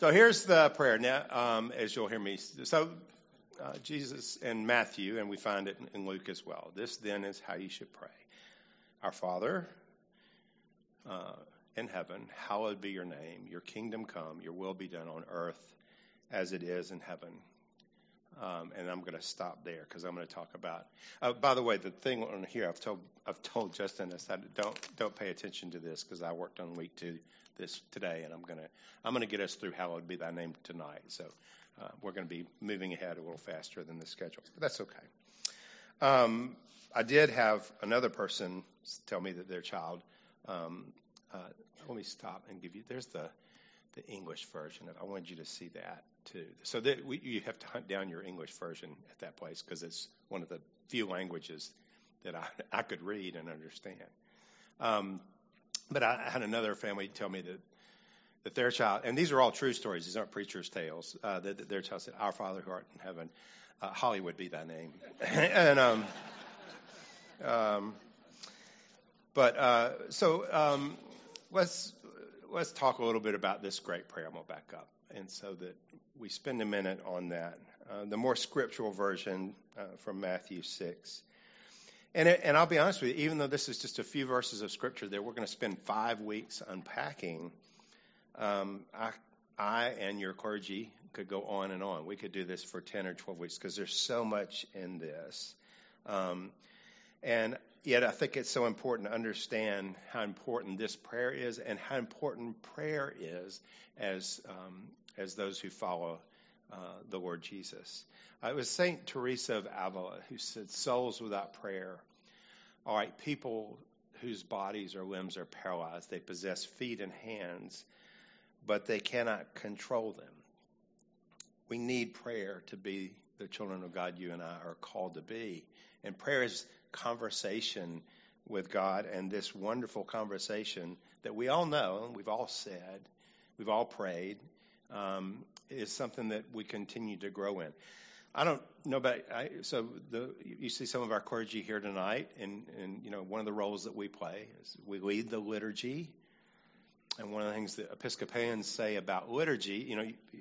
So here's the prayer. Now, as you'll hear me. So Jesus and Matthew, and we find it in Luke as well. This then is how you should pray. Our Father in heaven, hallowed be your name. Your kingdom come, your will be done on earth as it is in heaven. And I'm going to stop there because I'm going to talk about. By the way, the thing on here, I've told Justin I said don't pay attention to this because I worked on week 2 today, and I'm gonna get us through hallowed be thy name tonight. So we're going to be moving ahead a little faster than the schedule, but that's okay. I did have another person tell me that their child. Let me stop and give you. There's the English version. I wanted you to see that too. So that you have to hunt down your English version at that place because it's one of the few languages that I could read and understand. But I had another family tell me that their child, and these are all true stories. These aren't preacher's tales. That their child said, "Our Father who art in heaven, Hollywood be thy name." And let's talk a little bit about this great prayer. I'm going to back up, and so that we spend a minute on that. The more scriptural version from Matthew 6. And I'll be honest with you, even though this is just a few verses of scripture that we're going to spend 5 weeks unpacking, I and your clergy could go on and on. We could do this for 10 or 12 weeks because there's so much in this. And yet I think it's so important to understand how important this prayer is and how important prayer is as those who follow the Lord Jesus. It was St. Teresa of Avila who said, souls without prayer are like people whose bodies or limbs are paralyzed. They possess feet and hands, but they cannot control them. We need prayer to be the children of God you and I are called to be. And prayer is conversation with God, and this wonderful conversation that we all know, and we've all said, we've all prayed, is something that we continue to grow in. I don't know about you see some of our clergy here tonight, and one of the roles that we play is we lead the liturgy. And one of the things that Episcopalians say about liturgy,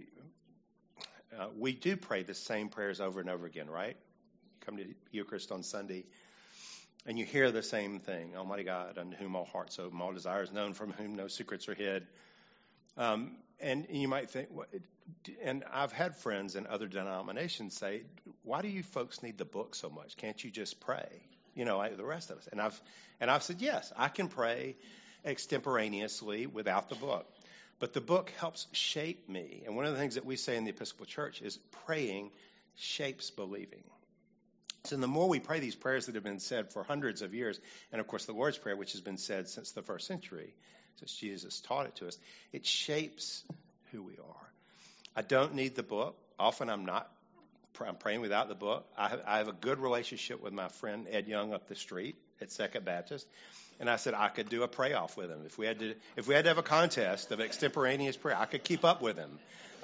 we do pray the same prayers over and over again, right? Come to Eucharist on Sunday, and you hear the same thing. Almighty God, unto whom all hearts open, all desires known, from whom no secrets are hid. And you might think, and I've had friends in other denominations say, why do you folks need the book so much? Can't you just pray, like the rest of us? And I've said, yes, I can pray extemporaneously without the book. But the book helps shape me. And one of the things that we say in the Episcopal Church is praying shapes believing. So the more we pray these prayers that have been said for hundreds of years, and of course the Lord's Prayer, which has been said since the first century, since Jesus taught it to us, it shapes who we are. I don't need the book. Often I'm praying without the book. I have a good relationship with my friend Ed Young up the street at Second Baptist. And I said I could do a pray-off with him. If we had to have a contest of extemporaneous prayer, I could keep up with him.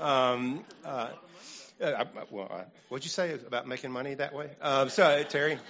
What'd you say about making money that way? So, Terry.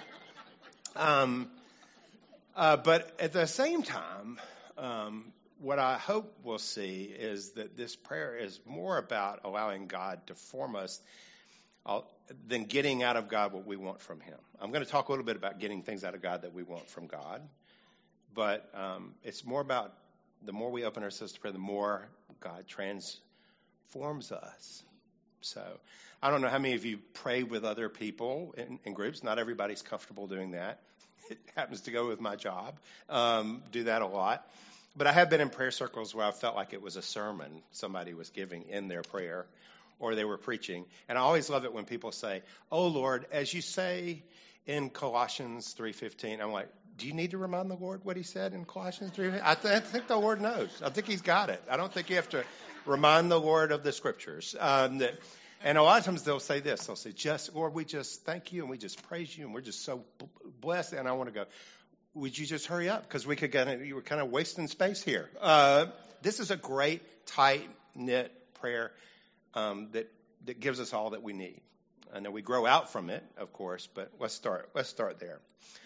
But at the same time, what I hope we'll see is that this prayer is more about allowing God to form us than getting out of God what we want from him. I'm going to talk a little bit about getting things out of God that we want from God. But it's more about the more we open ourselves to prayer, the more God transforms us. So I don't know how many of you pray with other people in groups. Not everybody's comfortable doing that. It happens to go with my job. Do that a lot. But I have been in prayer circles where I felt like it was a sermon somebody was giving in their prayer, or they were preaching. And I always love it when people say, "Oh Lord, as you say in Colossians 3:15," I'm like, do you need to remind the Lord what he said in Colossians 3? I think the Lord knows. I think he's got it. I don't think you have to remind the Lord of the scriptures. And a lot of times they'll say this. They'll say, Lord, we just thank you and we just praise you and we're just so blessed. And I want to go, would you just hurry up? Because you were kind of wasting space here. This is a great, tight-knit prayer that gives us all that we need. I know we grow out from it, of course, but let's start there.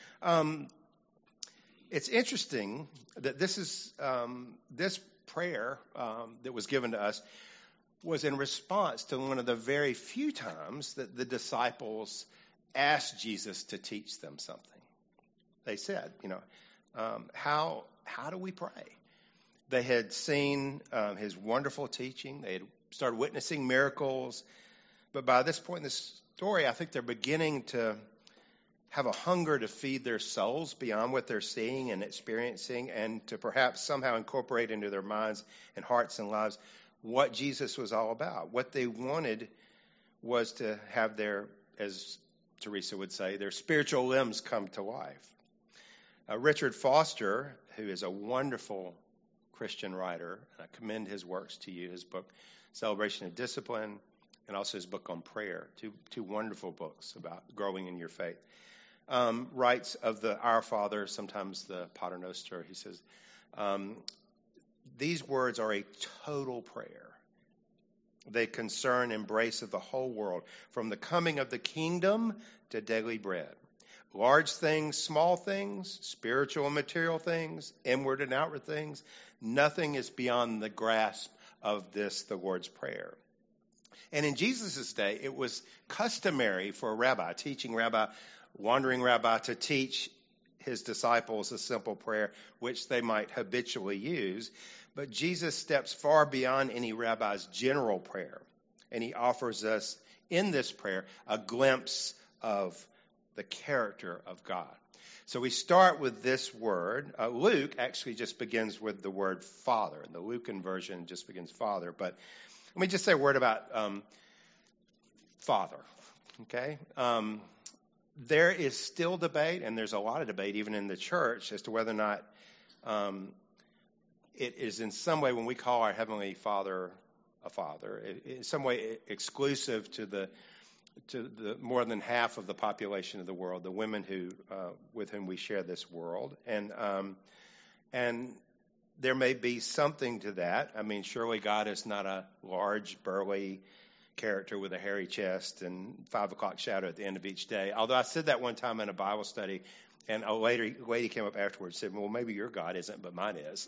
It's interesting that this prayer that was given to us was in response to one of the very few times that the disciples asked Jesus to teach them something. They said, how do we pray? They had seen his wonderful teaching. They had started witnessing miracles. But by this point in the story, I think they're beginning to have a hunger to feed their souls beyond what they're seeing and experiencing, and to perhaps somehow incorporate into their minds and hearts and lives what Jesus was all about. What they wanted was to have their, as Teresa would say, their spiritual limbs come to life. Richard Foster, who is a wonderful Christian writer, I commend his works to you, his book, Celebration of Discipline, and also his book on prayer, two wonderful books about growing in your faith. Writes of the Our Father, sometimes the Pater Noster. He says, these words are a total prayer. They concern embrace of the whole world, from the coming of the kingdom to daily bread. Large things, small things, spiritual and material things, inward and outward things. Nothing is beyond the grasp of this, the Lord's Prayer. And in Jesus' day, it was customary for a rabbi, teaching rabbi, wandering rabbi, to teach his disciples a simple prayer, which they might habitually use. But Jesus steps far beyond any rabbi's general prayer, and he offers us in this prayer a glimpse of the character of God. So we start with this word. Luke actually just begins with the word Father, and the Lucan version just begins Father. But let me just say a word about Father, okay? There is still debate, and there's a lot of debate even in the church, as to whether or not it is in some way, when we call our Heavenly Father a Father, in some way exclusive to the more than half of the population of the world, the women who with whom we share this world, and there may be something to that. I mean, surely God is not a large, burly character with a hairy chest and 5 o'clock shadow at the end of each day. Although I said that one time in a Bible study, and a lady came up afterwards and said, "Well, maybe your God isn't, but mine is."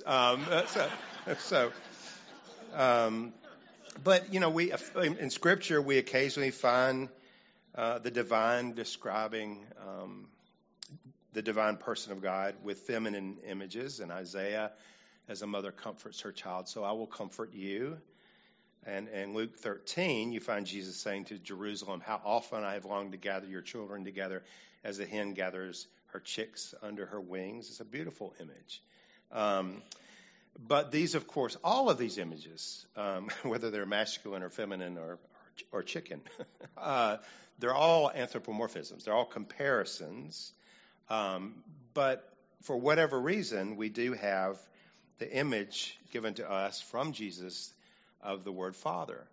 But we in Scripture we occasionally find the divine describing the divine person of God with feminine images. And Isaiah, as a mother comforts her child, so I will comfort you. And in Luke 13, you find Jesus saying to Jerusalem, "How often I have longed to gather your children together as a hen gathers her chicks under her wings." It's a beautiful image. But these, of course, all of these images, whether they're masculine or feminine or chicken, they're all anthropomorphisms. They're all comparisons. But for whatever reason, we do have the image given to us from Jesus of the word Father.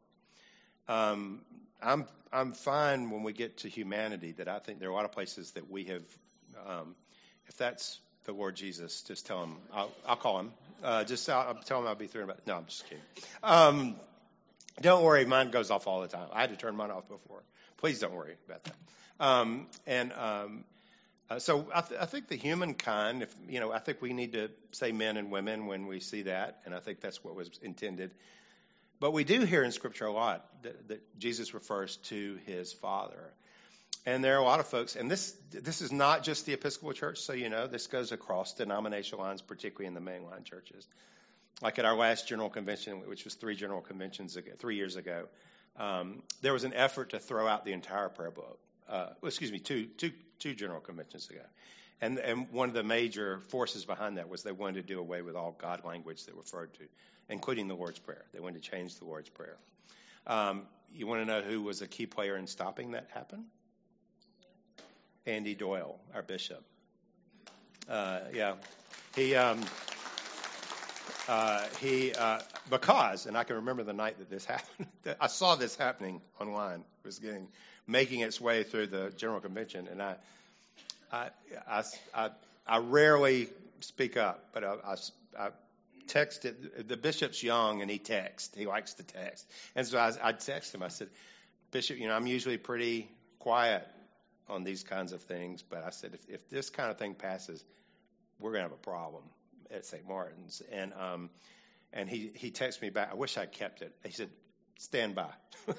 I'm fine when we get to humanity that I think there are a lot of places that we have, if that's the Lord Jesus, just tell him, I'll call him. I'll tell him I'll be through about. No, I'm just kidding. Don't worry, mine goes off all the time. I had to turn mine off before. Please don't worry about that. So I think the humankind, I think we need to say men and women when we see that, and I think that's what was intended. But we do hear in Scripture a lot that Jesus refers to his Father. And there are a lot of folks, and this is not just the Episcopal Church, so this goes across denominational lines, particularly in the mainline churches. Like at our last General Convention, which was 3 General Conventions ago, 3 years ago, there was an effort to throw out the entire prayer book. Two General Conventions ago. And one of the major forces behind that was they wanted to do away with all God language that referred to, including the Lord's Prayer. They wanted to change the Lord's Prayer. You want to know who was a key player in stopping that happen? Andy Doyle, our bishop. Because, and I can remember the night that this happened, I saw this happening online. It was making its way through the General Convention, and I rarely speak up, but I texted. The bishop's young, and he texts. He likes to text, and so I texted him. I said, "Bishop, I'm usually pretty quiet on these kinds of things, but I said if this kind of thing passes, we're going to have a problem at St. Martin's." And he texted me back. I wish I kept it. He said, stand by.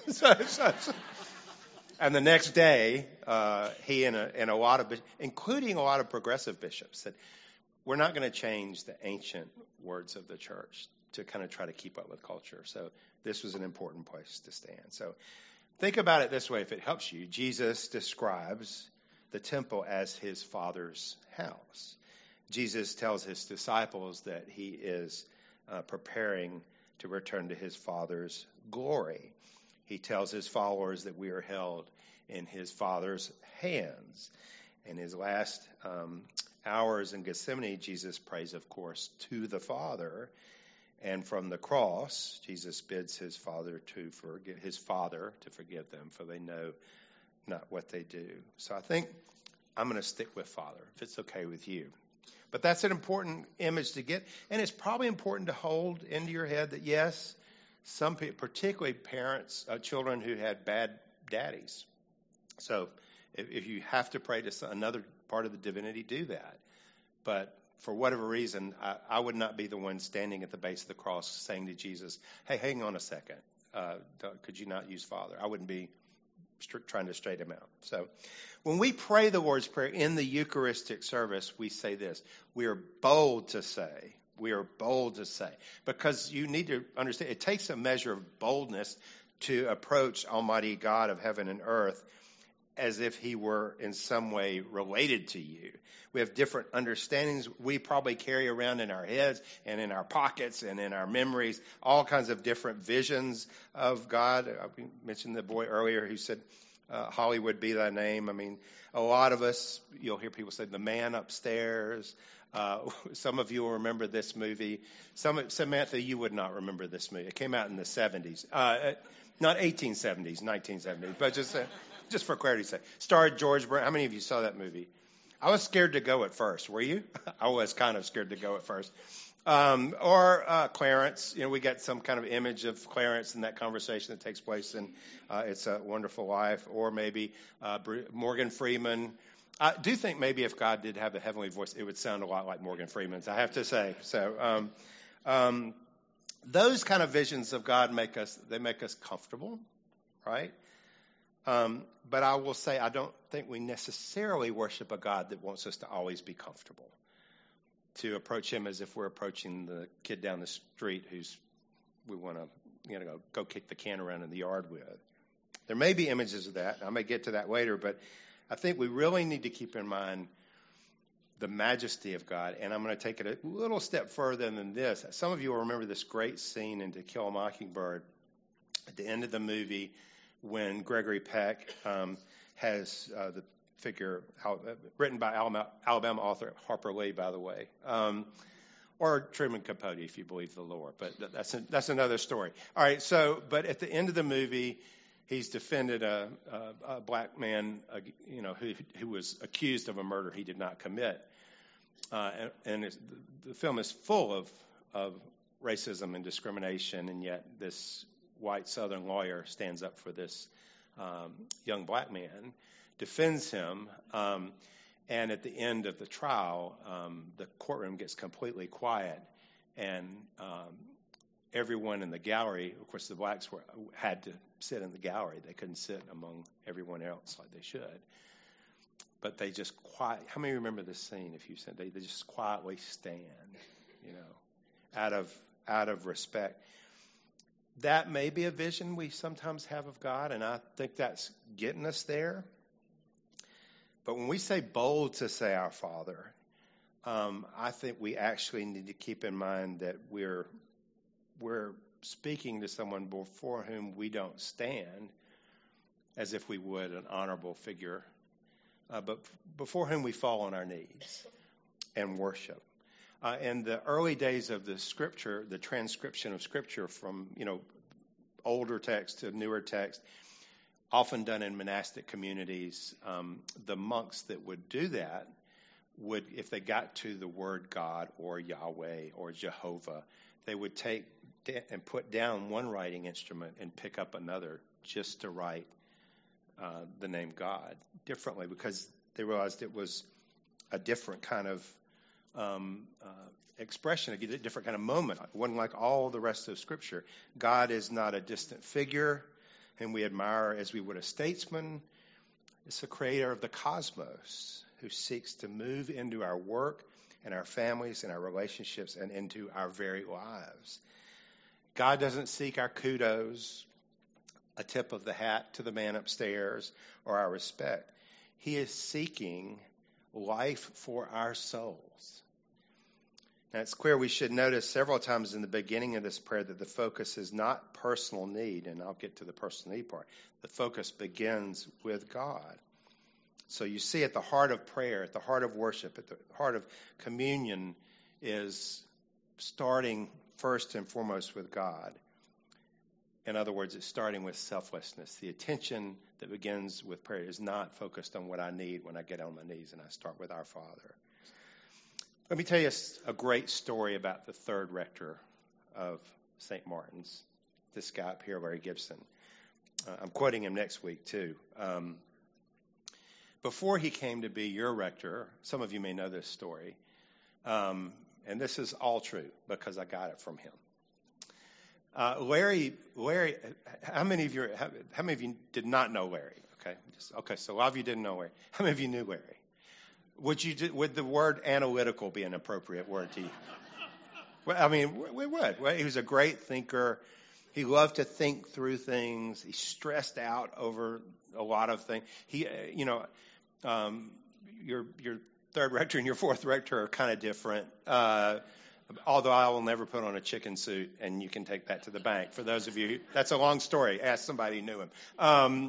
And the next day, he and a lot of, including a lot of progressive bishops, said, we're not going to change the ancient words of the church to kind of try to keep up with culture. So this was an important place to stand. So think about it this way, if it helps you. Jesus describes the temple as his Father's house. Jesus tells his disciples that he is preparing to return to his Father's glory. He tells his followers that we are held in his Father's hands. In his last hours in Gethsemane, Jesus prays, of course, to the Father. And from the cross, Jesus bids his Father to forgive them, for they know not what they do. So I think I'm going to stick with Father, if it's okay with you. But that's an important image to get. And it's probably important to hold into your head that, yes, some people, particularly parents, children who had bad daddies. So if you have to pray to another part of the divinity, do that. But for whatever reason, I would not be the one standing at the base of the cross saying to Jesus, hey, hang on a second. Could you not use Father? I wouldn't be trying to straighten him out. So when we pray the Lord's Prayer in the Eucharistic service, we say this. We are bold to say, because you need to understand, it takes a measure of boldness to approach Almighty God of heaven and earth as if he were in some way related to you. We have different understandings we probably carry around in our heads and in our pockets and in our memories, all kinds of different visions of God. I mentioned the boy earlier who said, Hollywood be thy name. I mean, a lot of us, you'll hear people say, the man upstairs. Some of you will remember this movie. Samantha, you would not remember this movie. It came out in the 70s. Not 1870s, 1970s, but just for clarity's sake. Starred George Brent. How many of you saw that movie? I was scared to go at first. Were you? I was kind of scared to go at first. Or Clarence. We get some kind of image of Clarence in that conversation that takes place in It's a Wonderful Life. Or maybe Morgan Freeman. I do think maybe if God did have a heavenly voice, it would sound a lot like Morgan Freeman's, I have to say. So those kind of visions of God make us comfortable, right? But I will say I don't think we necessarily worship a God that wants us to always be comfortable, to approach him as if we're approaching the kid down the street we want to go kick the can around in the yard with. There may be images of that. I may get to that later, but I think we really need to keep in mind the majesty of God. And I'm going to take it a little step further than this. Some of you will remember this great scene in To Kill a Mockingbird at the end of the movie when Gregory Peck has the figure written by Alabama author Harper Lee, by the way, or Truman Capote, if you believe the lore. But that's another story. All right. But at the end of the movie, he's defended a black man, who was accused of a murder he did not commit, and the film is full of racism and discrimination, and yet this white Southern lawyer stands up for this young black man, defends him, and at the end of the trial, the courtroom gets completely quiet, and everyone in the gallery, of course the blacks had to sit in the gallery. They couldn't sit among everyone else like they should. But they just how many remember this scene? If you said they just quietly stand, out of respect. That may be a vision we sometimes have of God, and I think that's getting us there. But when we say bold to say our Father, I think we actually need to keep in mind that we're speaking to someone before whom we don't stand as if we would an honorable figure, but before whom we fall on our knees and worship. In the early days of the Scripture, the transcription of Scripture from older text to newer text, often done in monastic communities, the monks that would do that would, if they got to the word God or Yahweh or Jehovah, they would take and put down one writing instrument and pick up another just to write the name God differently, because they realized it was a different kind of expression, a different kind of moment. It wasn't like all the rest of Scripture. God is not a distant figure whom we admire as we would a statesman. It's the creator of the cosmos who seeks to move into our work and our families and our relationships and into our very lives. God doesn't seek our kudos, a tip of the hat to the man upstairs, or our respect. He is seeking life for our souls. Now, it's clear we should notice several times in the beginning of this prayer that the focus is not personal need, and I'll get to the personal need part. The focus begins with God. So you see at the heart of prayer, at the heart of worship, at the heart of communion is starting first and foremost with God. In other words, it's starting with selflessness. The attention that begins with prayer is not focused on what I need when I get on my knees and I start with our Father. Let me tell you a great story about the third rector of St. Martin's, this guy up here, Larry Gibson. I'm quoting him next week, too. Before he came to be your rector, some of you may know this story, and this is all true because I got it from him. Larry, how many of you did not know Larry? Okay, so a lot of you didn't know Larry. How many of you knew Larry? Would the word analytical be an appropriate word to you? Well, I mean, we would. Well, he was a great thinker. He loved to think through things. He stressed out over a lot of things. Your third rector and your fourth rector are kind of different. Although I will never put on a chicken suit, and you can take that to the bank. For those of you, that's a long story. Ask somebody who knew him.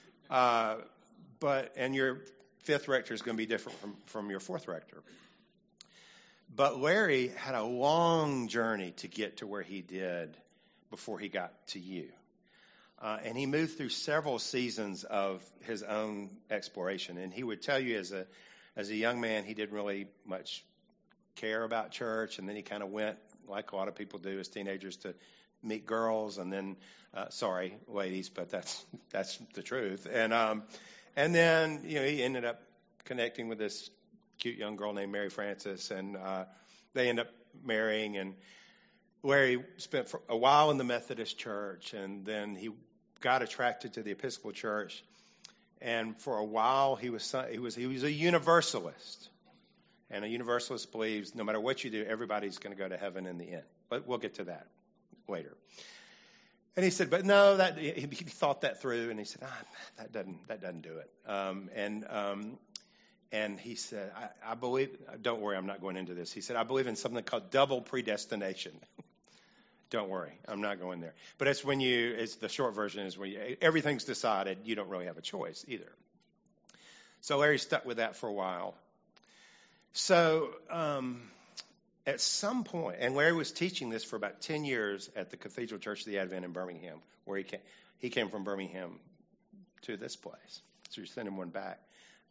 And your fifth rector is going to be different from your fourth rector. But Larry had a long journey to get to where he did before he got to you. And he moved through several seasons of his own exploration. And he would tell you as a young man, he didn't really much care about church. And then he kind of went, like a lot of people do as teenagers, to meet girls. And then, sorry, ladies, but that's the truth. And then, he ended up connecting with this cute young girl named Mary Frances, and they ended up marrying. And Larry spent a while in the Methodist Church, and then he got attracted to the Episcopal Church. And for a while, he was a Universalist, and a Universalist believes no matter what you do, everybody's going to go to heaven in the end. But we'll get to that later. And he said, but no, he thought that through, and he said, that doesn't do it. And he said, I believe, don't worry, I'm not going into this. He said, I believe in something called double predestination. Don't worry, I'm not going there. But it's the short version is when everything's decided, you don't really have a choice either. So Larry stuck with that for a while. So at some point, and Larry was teaching this for about 10 years at the Cathedral Church of the Advent in Birmingham, where he came from Birmingham to this place. So you're sending one back.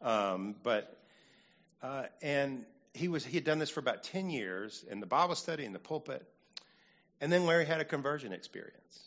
And he had done this for about 10 years in the Bible study, in the pulpit. And then Larry had a conversion experience.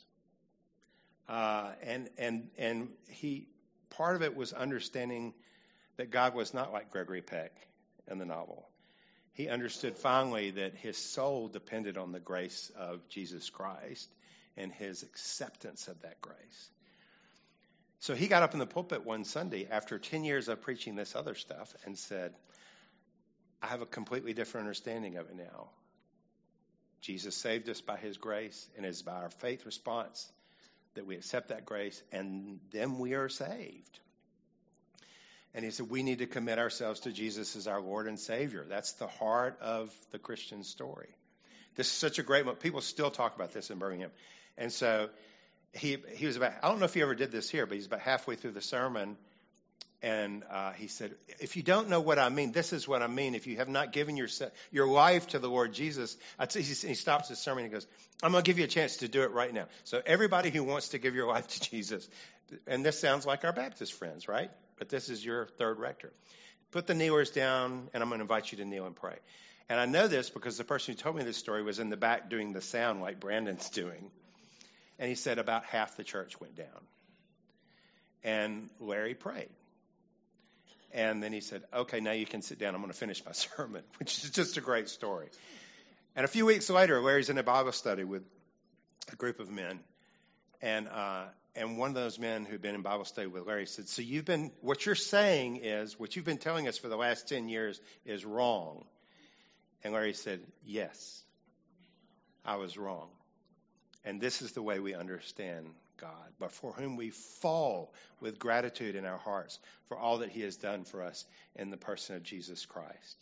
And part of it was understanding that God was not like Gregory Peck in the novel. He understood finally that his soul depended on the grace of Jesus Christ and his acceptance of that grace. So he got up in the pulpit one Sunday after 10 years of preaching this other stuff and said, I have a completely different understanding of it now. Jesus saved us by his grace, and it's by our faith response that we accept that grace, and then we are saved. And he said, we need to commit ourselves to Jesus as our Lord and Savior. That's the heart of the Christian story. This is such a great moment. People still talk about this in Birmingham. And so he was about, I don't know if he ever did this here, but he's about halfway through the sermon. And he said, if you don't know what I mean, this is what I mean. If you have not given your life to the Lord Jesus, he stops his sermon and he goes, I'm going to give you a chance to do it right now. So everybody who wants to give your life to Jesus, and this sounds like our Baptist friends, right? But this is your third rector. Put the kneelers down, and I'm going to invite you to kneel and pray. And I know this because the person who told me this story was in the back doing the sound like Brandon's doing. And he said about half the church went down. And Larry prayed. And then he said, okay, now you can sit down. I'm going to finish my sermon, which is just a great story. And a few weeks later, Larry's in a Bible study with a group of men. And one of those men who'd been in Bible study with Larry said, so what you're saying is, what you've been telling us for the last 10 years is wrong. And Larry said, yes, I was wrong. And this is the way we understand God, but for whom we fall with gratitude in our hearts for all that he has done for us in the person of Jesus Christ.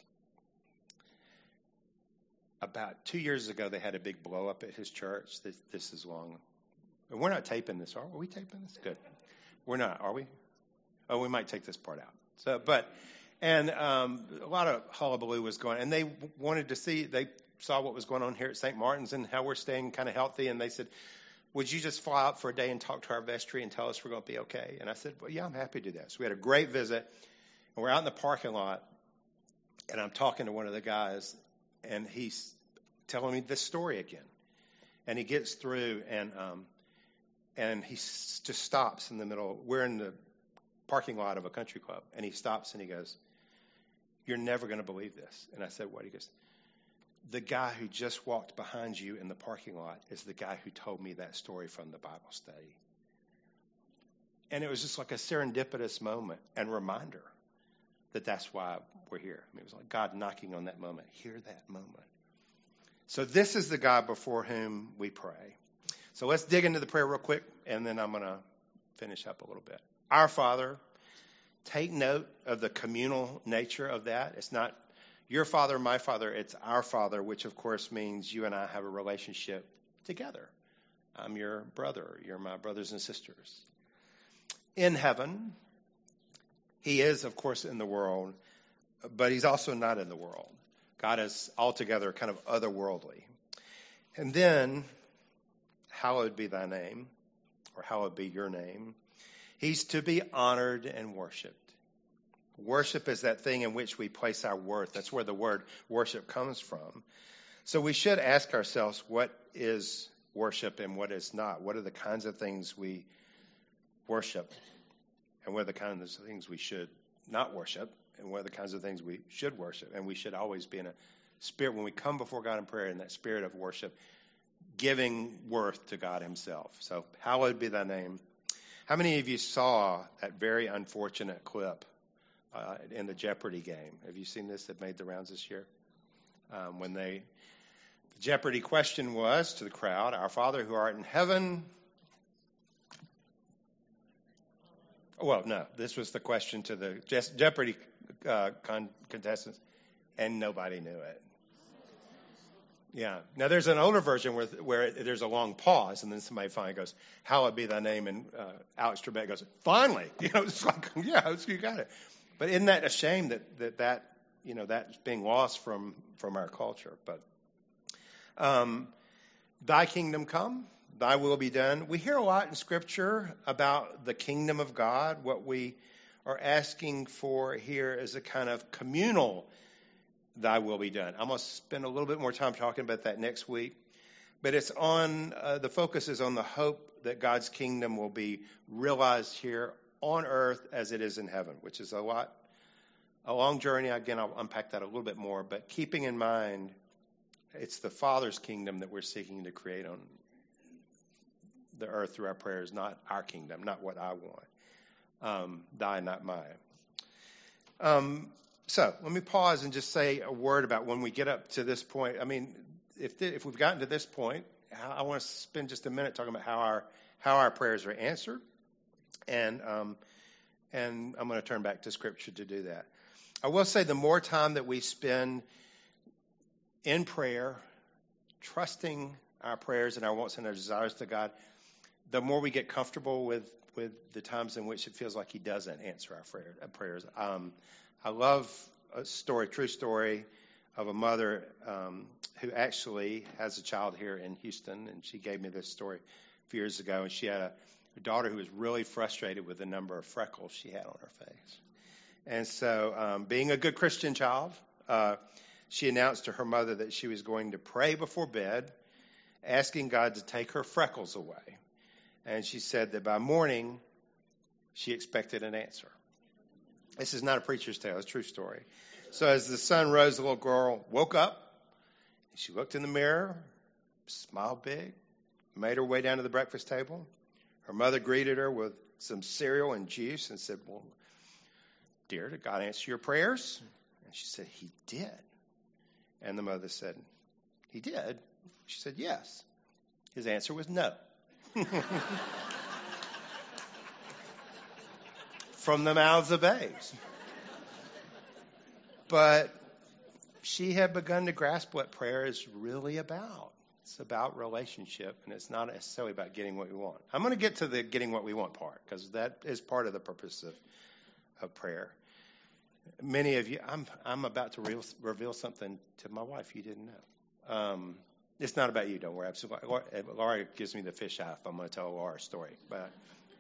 About 2 years ago, they had a big blow up at his church. This is long. And we're not taping this, are we? Are we taping this? Good. We're not, are we? Oh, we might take this part out. A lot of hullabaloo was going on. And they wanted to they saw what was going on here at St. Martin's and how we're staying kind of healthy. And they said, would you just fly out for a day and talk to our vestry and tell us we're going to be okay? And I said, well, yeah, I'm happy to do that. So we had a great visit. And we're out in the parking lot. And I'm talking to one of the guys. And he's telling me this story again. And he gets through and he just stops in the middle. We're in the parking lot of a country club. And he stops and he goes, you're never going to believe this. And I said, what? He goes, the guy who just walked behind you in the parking lot is the guy who told me that story from the Bible study. And it was just like a serendipitous moment and reminder that that's why we're here. I mean, it was like God knocking on that moment. Hear that moment. So this is the God before whom we pray. So let's dig into the prayer real quick, and then I'm going to finish up a little bit. Our Father, take note of the communal nature of that. It's not your Father, my Father, it's our Father, which of course means you and I have a relationship together. I'm your brother. You're my brothers and sisters. In heaven, he is, of course, in the world, but he's also not in the world. God is altogether kind of otherworldly. And then, hallowed be thy name, or hallowed be your name. He's to be honored and worshiped. Worship is that thing in which we place our worth. That's where the word worship comes from. So we should ask ourselves, what is worship and what is not? What are the kinds of things we worship? And what are the kinds of things we should not worship? And what are the kinds of things we should worship? And we should always be in a spirit, when we come before God in prayer, in that spirit of worship, giving worth to God himself. So hallowed be thy name. How many of you saw that very unfortunate clip in the Jeopardy game? Have you seen this that made the rounds this year? The Jeopardy question was to the crowd, our Father who art in heaven. Well, no, this was the question to the Jeopardy contestants, and nobody knew it. Yeah. Now, there's an older version where there's a long pause, and then somebody finally goes, hallowed be thy name, and Alex Trebek goes, finally! It's like, yeah, you got it. But isn't that a shame that that's being lost from our culture? But thy kingdom come, thy will be done. We hear a lot in Scripture about the kingdom of God. What we are asking for here is a kind of communal thy will be done. I'm going to spend a little bit more time talking about that next week. But it's on, the focus is on the hope that God's kingdom will be realized here on earth as it is in heaven, which is a long journey. Again, I'll unpack that a little bit more. But keeping in mind, it's the Father's kingdom that we're seeking to create on the earth through our prayers, not our kingdom, not what I want. Thy, not mine. So let me pause and just say a word about when we get up to this point. I mean, if we've gotten to this point, I want to spend just a minute talking about how our prayers are answered, and I'm going to turn back to Scripture to do that. I will say the more time that we spend in prayer, trusting our prayers and our wants and our desires to God, the more we get comfortable with the times in which it feels like he doesn't answer our prayers. I love a true story of a mother who actually has a child here in Houston, and she gave me this story a few years ago, and she had a daughter who was really frustrated with the number of freckles she had on her face. And so, being a good Christian child, she announced to her mother that she was going to pray before bed, asking God to take her freckles away. And she said that by morning, she expected an answer. This is not a preacher's tale. It's a true story. So as the sun rose, the little girl woke up. She looked in the mirror, smiled big, made her way down to the breakfast table. Her mother greeted her with some cereal and juice and said, well, dear, did God answer your prayers? And she said, he did. And the mother said, he did? She said, yes. His answer was no. From the mouths of babes. But she had begun to grasp what prayer is really about. It's about relationship, and it's not necessarily about getting what we want. I'm going to get to the getting what we want part, because that is part of the purpose of prayer. Many of you, I'm about to reveal something to my wife you didn't know. It's not about you, don't worry. Laura gives me the fish eye if I'm going to tell Laura's story. But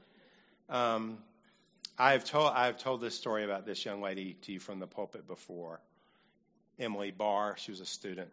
I've told this story about this young lady to you from the pulpit before. Emily Barr, she was a student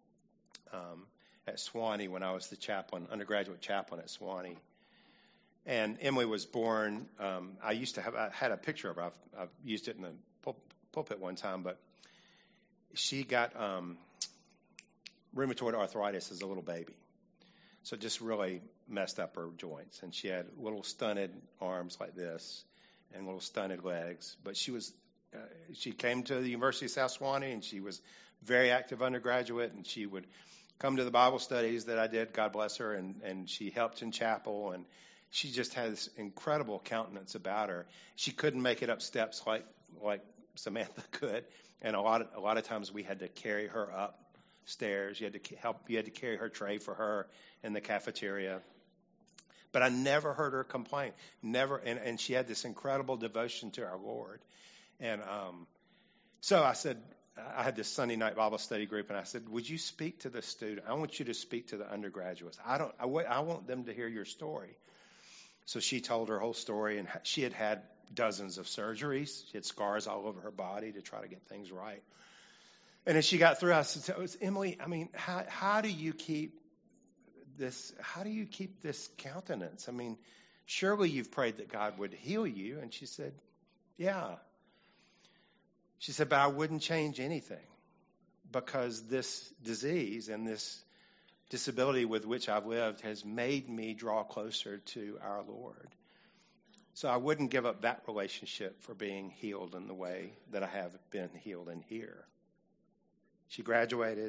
at Sewanee when I was the chaplain, undergraduate chaplain at Sewanee. And Emily was born, I had a picture of her. I've used it in the pulpit one time, but she got rheumatoid arthritis as a little baby. So it just really messed up her joints. And she had little stunted arms like this and little stunted legs. But she came to the University of South Sewanee, and she was very active undergraduate, and she would come to the Bible studies that I did, God bless her, and she helped in chapel, and she just had this incredible countenance about her. She couldn't make it up steps like Samantha could, and a lot of times we had to carry her upstairs. You had to carry her tray for her in the cafeteria. But I never heard her complain. Never, and she had this incredible devotion to our Lord. And so I said, I had this Sunday night Bible study group, and I said, would you speak to the student? I want you to speak to the undergraduates. I want them to hear your story. So she told her whole story, and she had had dozens of surgeries. She had scars all over her body to try to get things right. And as she got through, I said, Emily, I mean, how do you keep this? How do you keep this countenance? I mean, surely you've prayed that God would heal you. And she said, yeah. She said, but I wouldn't change anything, because this disease and this disability with which I've lived has made me draw closer to our Lord. So I wouldn't give up that relationship for being healed in the way that I have been healed in here. She graduated,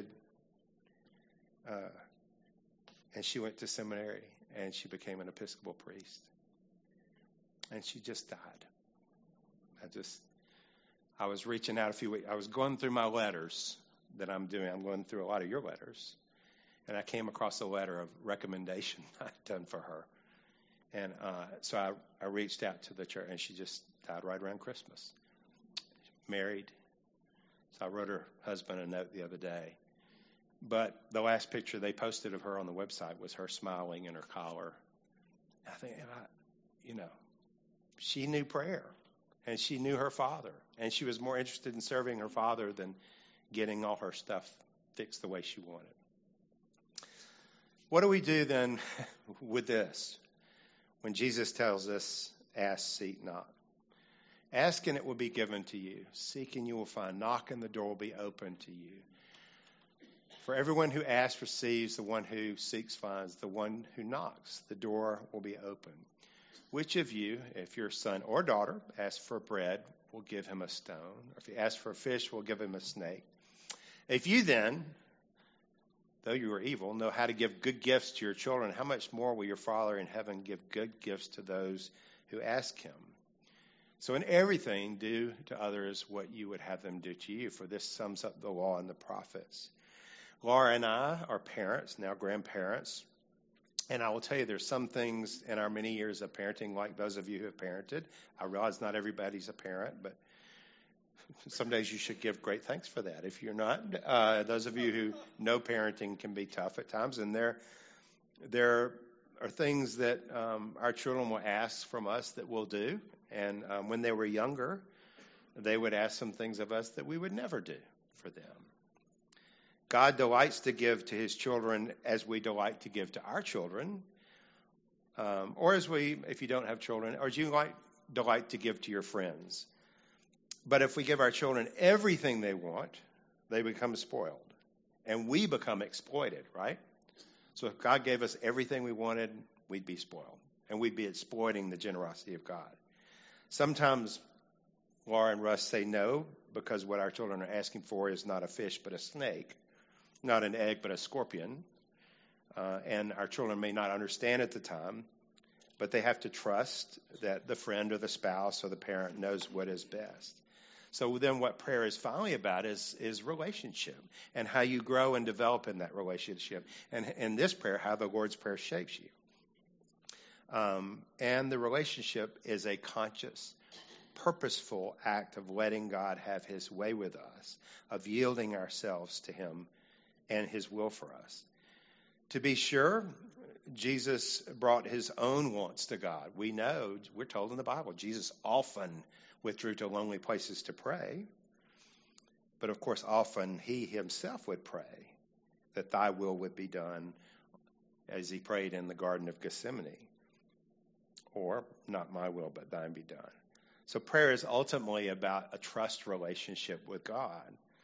and she went to seminary, and she became an Episcopal priest. And she just died. I was reaching out a few weeks. I was going through my letters that I'm doing. I'm going through a lot of your letters. And I came across a letter of recommendation I'd done for her. And so I reached out to the church, and she just died right around Christmas. Married. So I wrote her husband a note the other day. But the last picture they posted of her on the website was her smiling in her collar. I think, she knew prayer, and she knew her father, and she was more interested in serving her father than getting all her stuff fixed the way she wanted. What do we do then with this? When Jesus tells us, ask, seek, knock. Ask and it will be given to you. Seek and you will find. Knock and the door will be open to you. For everyone who asks receives, the one who seeks finds, the one who knocks, the door will be open. Which of you, if your son or daughter asks for bread, will give him a stone? Or if he asks for a fish, will give him a snake? If you then, though you are evil, know how to give good gifts to your children, how much more will your Father in heaven give good gifts to those who ask him? So in everything, do to others what you would have them do to you, for this sums up the law and the prophets. Laura and I are parents, now grandparents, and I will tell you there's some things in our many years of parenting, like those of you who have parented. I realize not everybody's a parent, but some days you should give great thanks for that. If you're not, those of you who know parenting can be tough at times, and there are things that our children will ask from us that we'll do. And when they were younger, they would ask some things of us that we would never do for them. God delights to give to his children as we delight to give to our children, or if you don't have children, or as you delight to give to your friends. But if we give our children everything they want, they become spoiled. And we become exploited, right? So if God gave us everything we wanted, we'd be spoiled. And we'd be exploiting the generosity of God. Sometimes Laura and Russ say no because what our children are asking for is not a fish but a snake, not an egg but a scorpion. And our children may not understand at the time, but they have to trust that the friend or the spouse or the parent knows what is best. So then what prayer is finally about is relationship and how you grow and develop in that relationship. And in this prayer, how the Lord's Prayer shapes you. And the relationship is a conscious, purposeful act of letting God have his way with us, of yielding ourselves to him and his will for us. To be sure, Jesus brought his own wants to God. We know, we're told in the Bible, Jesus often withdrew to lonely places to pray. But of course, often he himself would pray that thy will would be done, as he prayed in the Garden of Gethsemane. Or, not my will, but thine be done. So prayer is ultimately about a trust relationship with God.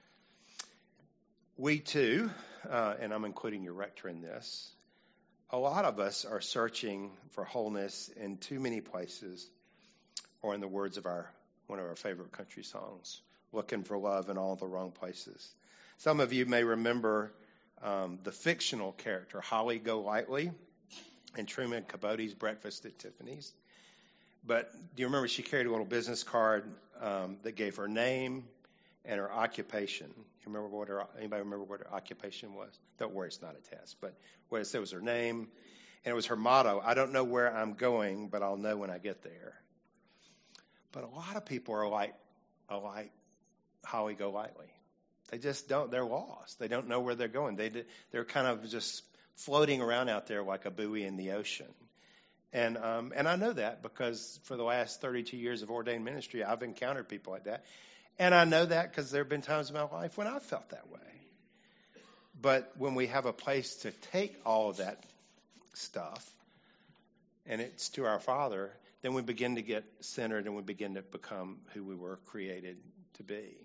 We too, and I'm including your rector in this, a lot of us are searching for wholeness in too many places, or in the words of one of our favorite country songs, looking for love in all the wrong places. Some of you may remember the fictional character Holly Golightly in Truman Capote's Breakfast at Tiffany's. But do you remember she carried a little business card that gave her name and her occupation? Anybody remember what her occupation was? Don't worry, it's not a test. But what it said was her name, and it was her motto: I don't know where I'm going, but I'll know when I get there. But a lot of people are like Holly Golightly. They just don't. They're lost. They don't know where they're going. They're kind of just floating around out there like a buoy in the ocean. And I know that because for the last 32 years of ordained ministry, I've encountered people like that. And I know that because there have been times in my life when I felt that way. But when we have a place to take all of that stuff, and it's to our Father, then we begin to get centered and we begin to become who we were created to be.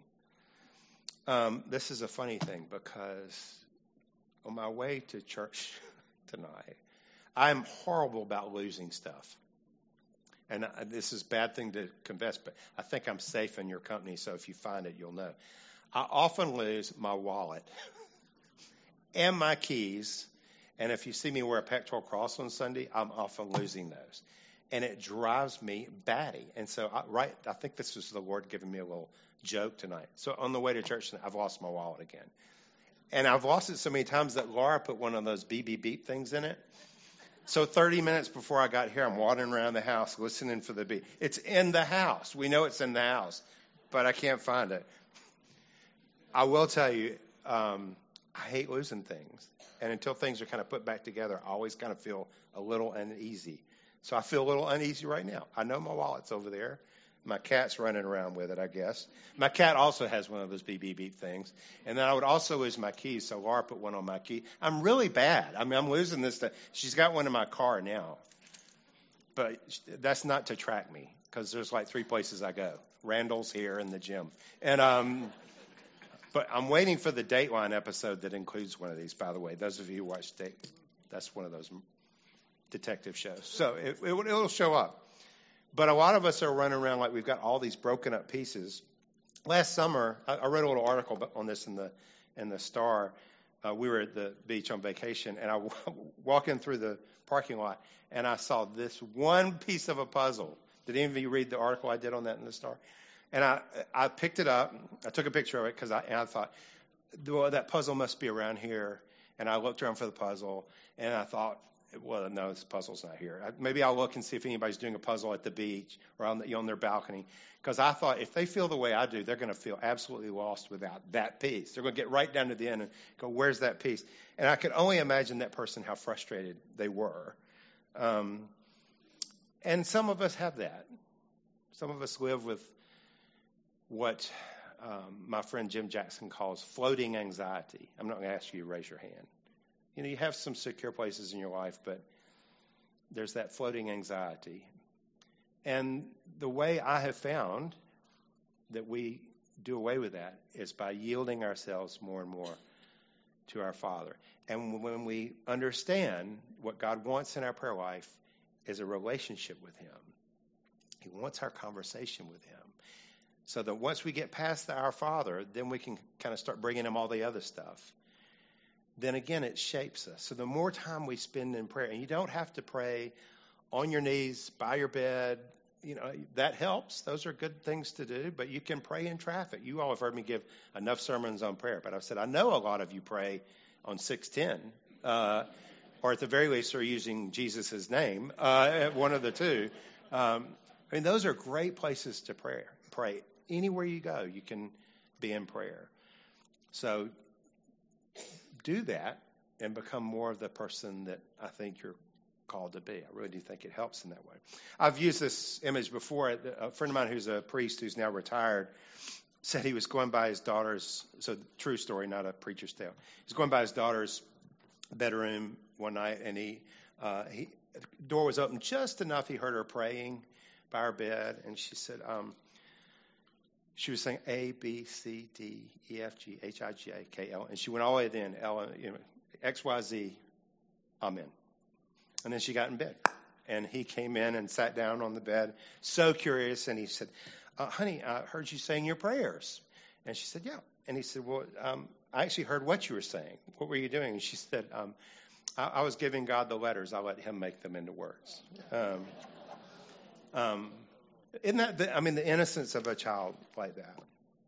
This is a funny thing because on my way to church tonight, I'm horrible about losing stuff. And this is a bad thing to confess, but I think I'm safe in your company, so if you find it, you'll know. I often lose my wallet and my keys, and if you see me wear a pectoral cross on Sunday, I'm often losing those. And it drives me batty. And so, I think this was the Lord giving me a little joke tonight. So on the way to church tonight, I've lost my wallet again. And I've lost it so many times that Laura put one of those beep, beep, beep things in it. So 30 minutes before I got here, I'm wandering around the house listening for the beep. It's in the house. We know it's in the house, but I can't find it. I will tell you, I hate losing things. And until things are kind of put back together, I always kind of feel a little uneasy. So I feel a little uneasy right now. I know my wallet's over there. My cat's running around with it, I guess. My cat also has one of those beep, beep, beep things. And then I would also lose my keys, so Laura put one on my key. I'm really bad. I mean, I'm losing this stuff. She's got one in my car now. But that's not to track me, because there's like 3 places I go. Randall's here and the gym. And but I'm waiting for the Dateline episode that includes one of these, by the way. Those of you who watch that's one of those detective shows. So it'll show up. But a lot of us are running around like we've got all these broken up pieces. Last summer, I wrote a little article on this in the Star. We were at the beach on vacation, and I walking through the parking lot, and I saw this one piece of a puzzle. Did any of you read the article I did on that in the Star? And I picked it up. I took a picture of it because I thought, well, that puzzle must be around here. And I looked around for the puzzle, and I thought, well, no, this puzzle's not here. Maybe I'll look and see if anybody's doing a puzzle at the beach or on their balcony. Because I thought if they feel the way I do, they're going to feel absolutely lost without that piece. They're going to get right down to the end and go, where's that piece? And I could only imagine that person, how frustrated they were. And some of us have that. Some of us live with what my friend Jim Jackson calls floating anxiety. I'm not going to ask you to raise your hand. You know, you have some secure places in your life, but there's that floating anxiety. And the way I have found that we do away with that is by yielding ourselves more and more to our Father. And when we understand what God wants in our prayer life is a relationship with Him, He wants our conversation with Him. So that once we get past the Our Father, then we can kind of start bringing Him all the other stuff. Then again, it shapes us. So the more time we spend in prayer, and you don't have to pray on your knees, by your bed, that helps. Those are good things to do, but you can pray in traffic. You all have heard me give enough sermons on prayer, but I've said, I know a lot of you pray on 610, or at the very least are using Jesus' name, one of the two. Those are great places to pray. Anywhere you go, you can be in prayer. So do that and become more of the person that I think you're called to be. I really do think it helps in that way. I've used this image before. A friend of mine who's a priest who's now retired said he was going by his daughter's, so true story, not a preacher's tale. He's going by his daughter's bedroom one night, and the door was open just enough. He heard her praying by her bed, and she said, she was saying A, B, C, D, E, F, G, H, I, J, K, L. And she went all the way to the end, X, Y, Z, Amen. And then she got in bed. And he came in and sat down on the bed, so curious. And he said, honey, I heard you saying your prayers. And she said, yeah. And he said, well, I actually heard what you were saying. What were you doing? And she said, I was giving God the letters. I let Him make them into words. Isn't that the innocence of a child like that?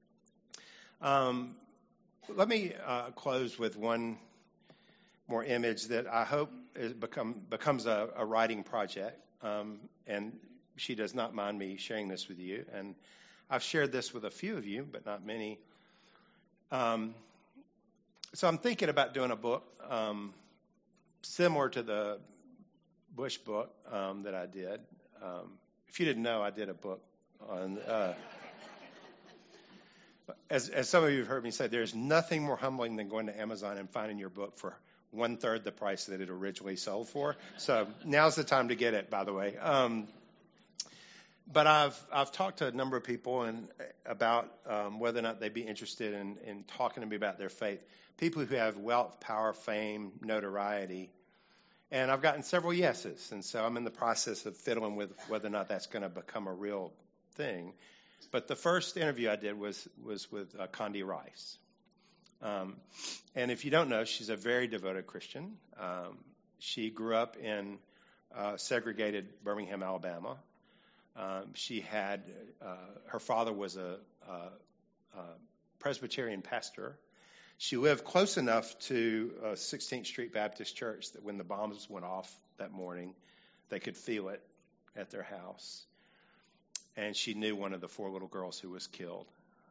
Let me close with one more image that I hope becomes a writing project. And she does not mind me sharing this with you. And I've shared this with a few of you, but not many. So I'm thinking about doing a book similar to the Bush book that I did. If you didn't know, I did a book on, as some of you have heard me say, there's nothing more humbling than going to Amazon and finding your book for 1/3 the price that it originally sold for. So now's the time to get it, by the way. But I've talked to a number of people about whether or not they'd be interested in talking to me about their faith. People who have wealth, power, fame, notoriety. And I've gotten several yeses, and so I'm in the process of fiddling with whether or not that's going to become a real thing. But the first interview I did was with Condi Rice. And if you don't know, she's a very devoted Christian. She grew up in segregated Birmingham, Alabama. She had, her father was a Presbyterian pastor. She lived close enough to 16th Street Baptist Church that when the bombs went off that morning, they could feel it at their house. And she knew one of the 4 little girls who was killed.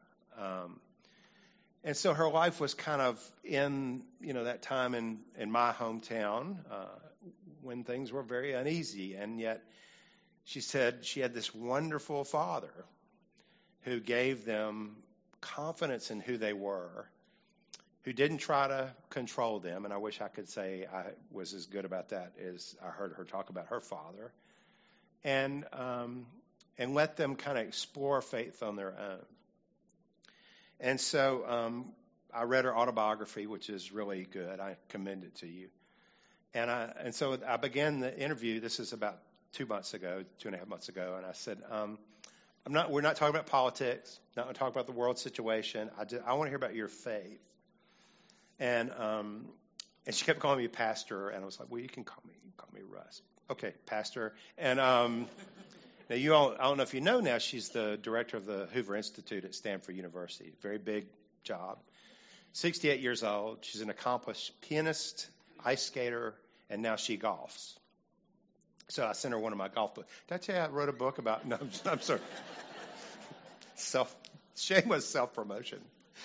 And so her life was kind of in, that time in my hometown when things were very uneasy. And yet she said she had this wonderful father who gave them confidence in who they were, who didn't try to control them. And I wish I could say I was as good about that as I heard her talk about her father. And let them kind of explore faith on their own. And so I read her autobiography, which is really good. I commend it to you. And so I began the interview. This is about 2.5 months ago, and I said, we're not talking about politics, not going to talk about the world situation. I want to hear about your faith. And she kept calling me pastor, and I was like, well, you can call me Russ. Okay, pastor. And now you all, I don't know if you know now, she's the director of the Hoover Institute at Stanford University. Very big job. 68 years old. She's an accomplished pianist, ice skater, and now she golfs. So I sent her one of my golf books. Did I tell you I wrote a book about? No, I'm sorry. Shameless self-promotion.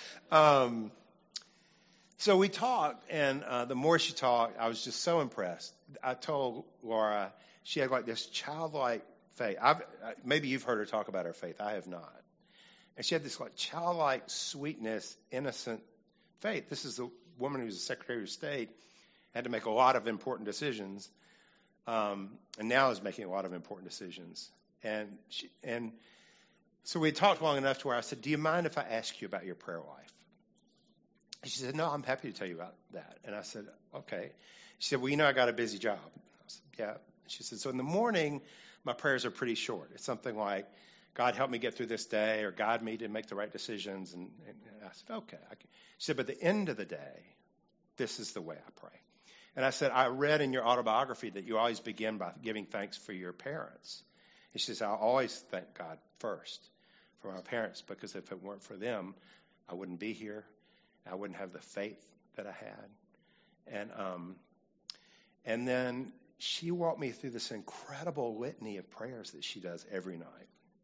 So we talked, and the more she talked, I was just so impressed. I told Laura she had like this childlike faith. Maybe you've heard her talk about her faith. I have not. And she had this like childlike sweetness, innocent faith. This is a woman who's a Secretary of State, had to make a lot of important decisions, and now is making a lot of important decisions. And So we talked long enough to where I said, do you mind if I ask you about your prayer life? And she said, no, I'm happy to tell you about that. And I said, okay. She said, well, I got a busy job. I said, yeah. She said, so in the morning, my prayers are pretty short. It's something like, God, help me get through this day, or guide me to make the right decisions. And I said, okay. She said, but at the end of the day, this is the way I pray. And I said, I read in your autobiography that you always begin by giving thanks for your parents. And she says, I always thank God first for my parents, because if it weren't for them, I wouldn't be here. I wouldn't have the faith that I had. And then she walked me through this incredible litany of prayers that she does every night.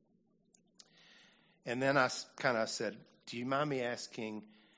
And then I kind of said, do you mind me asking,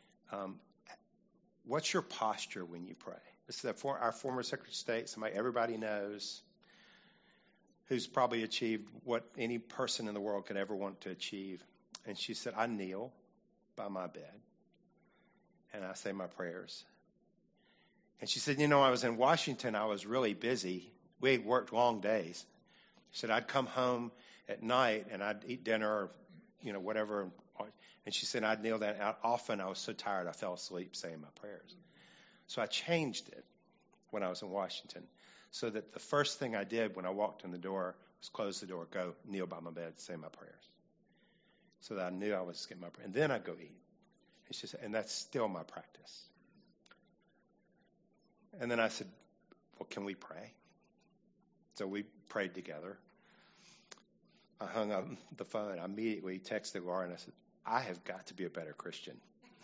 what's your posture when you pray? This is our former Secretary of State, somebody everybody knows, who's probably achieved what any person in the world could ever want to achieve. And she said, I kneel by my bed and I say my prayers. And she said, I was in Washington, I was really busy. We had worked long days. She said, I'd come home at night and I'd eat dinner or, whatever. And she said, I'd kneel down. Often I was so tired I fell asleep saying my prayers. So I changed it when I was in Washington, so that the first thing I did when I walked in the door was close the door, go kneel by my bed, say my prayers. So that I knew I was getting my prayer. And then I'd go eat. And she said, and that's still my practice. And then I said, well, can we pray? So we prayed together. I hung up the phone. I immediately texted Laura and I said, I have got to be a better Christian.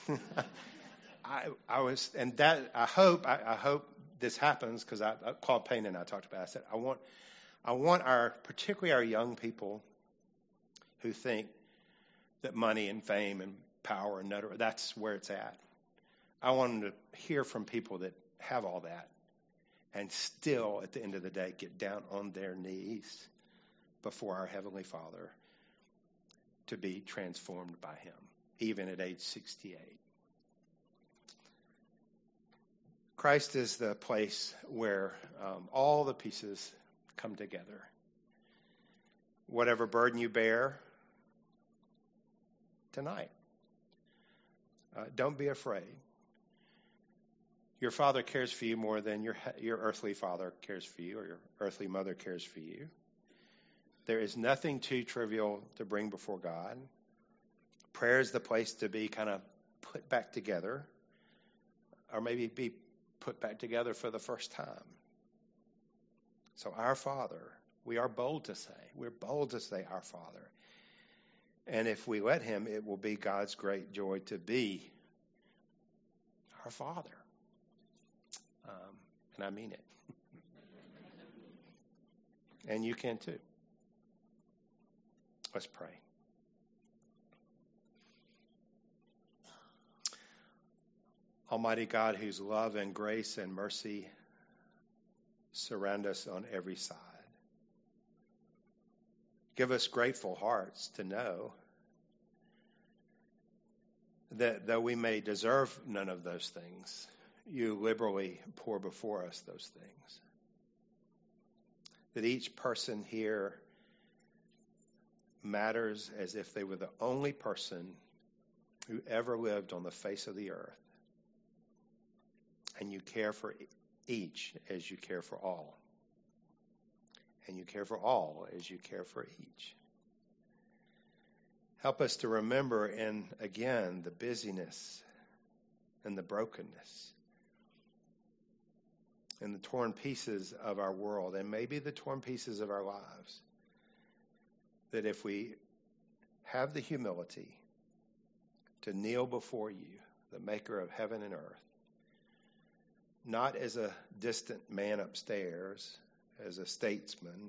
I hope this happens, because I called Payne and I talked about it. I said, I want particularly our young people who think that money and fame and power and notoriety, that's where it's at. I want them to hear from people that have all that and still, at the end of the day, get down on their knees before our Heavenly Father to be transformed by Him, even at age 68. Christ is the place where all the pieces come together. Whatever burden you bear tonight, don't be afraid. Your Father cares for you more than your earthly father cares for you, or your earthly mother cares for you. There is nothing too trivial to bring before God. Prayer is the place to be kind of put back together, or maybe be put back together for the first time. So our Father, we're bold to say our Father. And if we let Him, it will be God's great joy to be our Father. And I mean it. And you can too. Let's pray. Almighty God, whose love and grace and mercy surround us on every side, give us grateful hearts to know that though we may deserve none of those things, you liberally pour before us those things. That each person here matters as if they were the only person who ever lived on the face of the earth. And you care for each as you care for all. And you care for all as you care for each. Help us to remember, and again, the busyness and the brokenness and the torn pieces of our world, and maybe the torn pieces of our lives, that if we have the humility to kneel before you, the maker of heaven and earth, not as a distant man upstairs, as a statesman,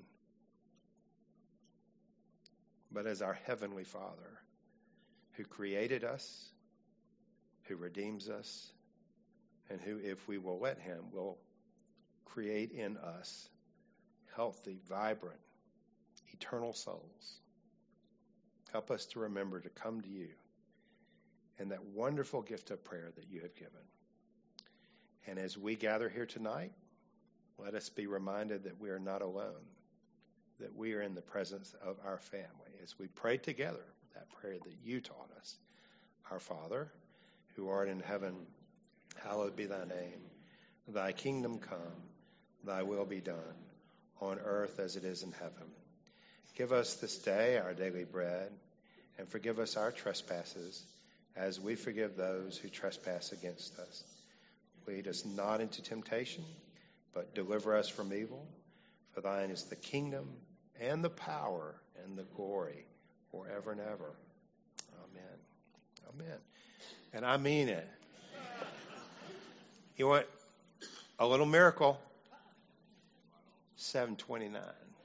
but as our Heavenly Father, who created us, who redeems us, and who, if we will let Him, will create in us healthy, vibrant, eternal souls. Help us to remember to come to you and that wonderful gift of prayer that you have given. And as we gather here tonight, let us be reminded that we are not alone, that we are in the presence of our family as we pray together that prayer that you taught us. Our Father, who art in heaven, hallowed be thy name. Thy kingdom come, thy will be done, on earth as it is in heaven. Give us this day our daily bread, and forgive us our trespasses, as we forgive those who trespass against us. Lead us not into temptation, but deliver us from evil. For thine is the kingdom, and the power, and the glory, forever and ever. Amen. Amen. And I mean it. You want a little miracle? 7:29.